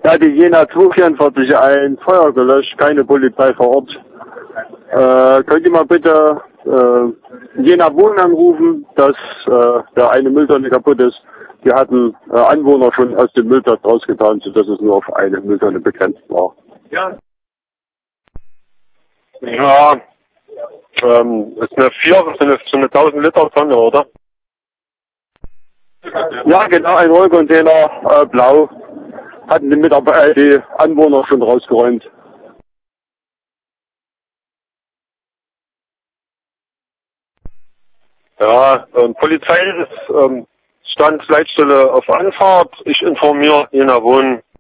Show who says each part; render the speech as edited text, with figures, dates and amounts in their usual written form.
Speaker 1: Ja, die Jena 244 ein Feuer gelöscht, keine Polizei vor Ort. Könnt ihr mal bitte Jena Wohnen anrufen, dass da eine Mülltonne kaputt ist. Wir hatten Anwohner schon aus dem Müllplatz rausgetan, sodass es nur auf eine Mülltonne begrenzt war.
Speaker 2: Ja. Ja, ist eine 4, so eine 1000 Liter Tonne, oder?
Speaker 1: Ja, genau, ein Rollcontainer, blau. Hatten die Anwohner schon rausgeräumt.
Speaker 2: Ja, Polizei ist Standsleitstelle auf Anfahrt. Ich informiere Jena Wohnen.